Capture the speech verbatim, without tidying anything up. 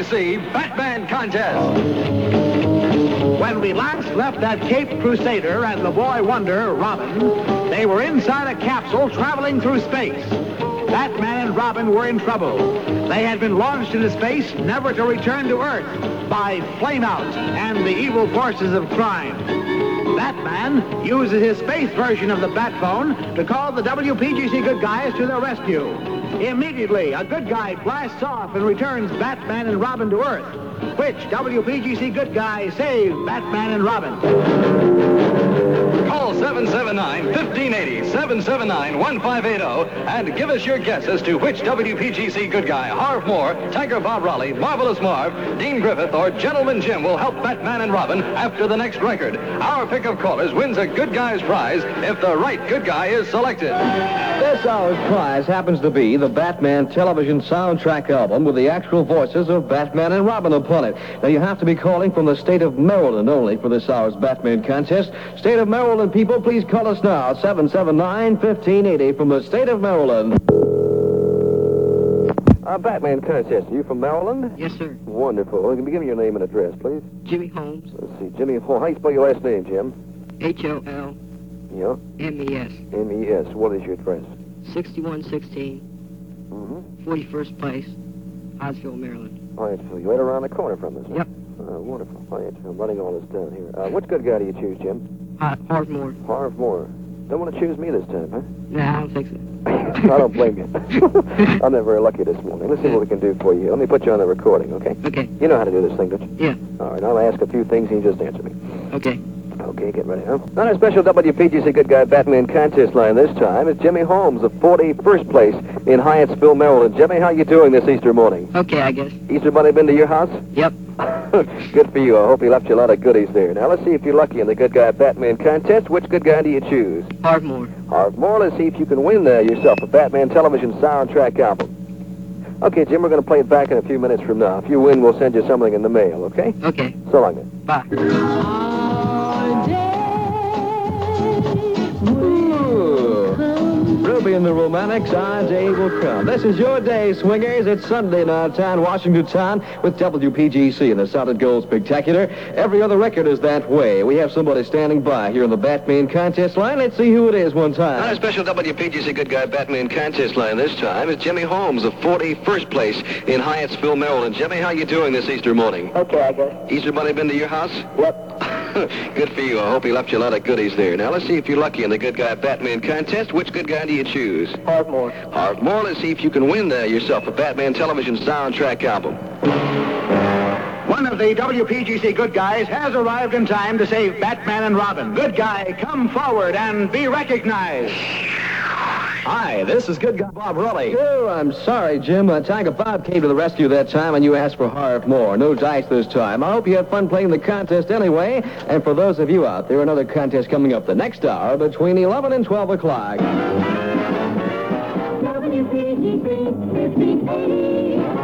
C Batman Contest. When we last left that Caped Crusader and the boy wonder, Robin, they were inside a capsule traveling through space. Batman and Robin were in trouble. They had been launched into space, never to return to Earth, by Flameout and the evil forces of crime. Batman uses his space version of the Batphone to call the W P G C good guys to their rescue. Immediately, a good guy blasts off and returns Batman and Robin to Earth. Which W P G C good guy saved Batman and Robin? Call seven seven nine, one five eight zero, seven seven nine, one five eight zero, and give us your guess as to which W P G C good guy, Harv Moore, Tiger Bob Raleigh, Marvelous Marv, Dean Griffith, or Gentleman Jim will help Batman and Robin after the next record. Our pick of callers wins a good guy's prize if the right good guy is selected. This hour's prize happens to be the Batman television soundtrack album with the actual voices of Batman and Robin upon it. Now, you have to be calling from the state of Maryland only for this hour's Batman contest. State of Maryland people, please call us now, seven seven nine, one five eight zero from the state of Maryland. Uh, Batman contest, are you from Maryland? Yes, sir. Wonderful. Well, give me your name and address, please. Jimmy Holmes. Let's see, Jimmy Holmes. How do you spell your last name, Jim? H O L Yeah? M E S. M E S. What is your address? sixty-one sixteen, Mm-hmm. forty-first Place, Hodgeville, Maryland. Hyattsville. You're right around the corner from us, huh? Yep. Uh, wonderful. Hyattsville. I'm writing all this down here. Uh, which good guy do you choose, Jim? Uh, Harv Moore. Harv Moore. Don't want to choose me this time, huh? No, I don't think so. I don't blame you. I'm not very lucky this morning. Let's see what we can do for you. Let me put you on the recording, okay? Okay. You know how to do this thing, don't you? Yeah. All right, I'll ask a few things and you just answer me. Okay. Okay, get ready, huh? On our special W P G C Good Guy Batman contest line this time is Jimmy Holmes of forty-first Place in Hyattsville, Maryland. Jimmy, how you doing this Easter morning? Okay, I guess. Easter Bunny been to your house? Yep. Good for you. I hope he left you a lot of goodies there. Now, let's see if you're lucky in the Good Guy Batman contest. Which good guy do you choose? Harv Moore. Harv Moore. Let's see if you can win uh, yourself a Batman television soundtrack album. Okay, Jim, we're going to play it back in a few minutes from now. If you win, we'll send you something in the mail, okay? Okay. So long then. Bye. Ruby and the Romantics, our day will come. This is your day, swingers. It's Sunday in our town, Washington town, with W P G C and the Solid Gold Spectacular. Every other record is that way. We have somebody standing by here on the Batman contest line. Let's see who it is one time. On a special W P G C Good Guy Batman contest line this time is Jimmy Holmes of forty-first Place in Hyattsville, Maryland. Jimmy, how you doing this Easter morning? Okay, I guess. Easter Bunny been to your house? Yep. Good for you. I hope he left you a lot of goodies there. Now, let's see if you're lucky in the Good Guy Batman contest. Which good guy do you choose? Harv Moore. Harv Moore. Let's see if you can win there yourself a Batman television soundtrack album. One of the W P G C good guys has arrived in time to save Batman and Robin. Good guy, come forward and be recognized. Hi, this is good guy Bob Raleigh. Oh, I'm sorry, Jim. Uh, Tiger Bob came to the rescue that time, and you asked for Harv Moore. No dice this time. I hope you had fun playing the contest anyway. And for those of you out there, another contest coming up the next hour between eleven and twelve o'clock. W P G C fifteen eighty.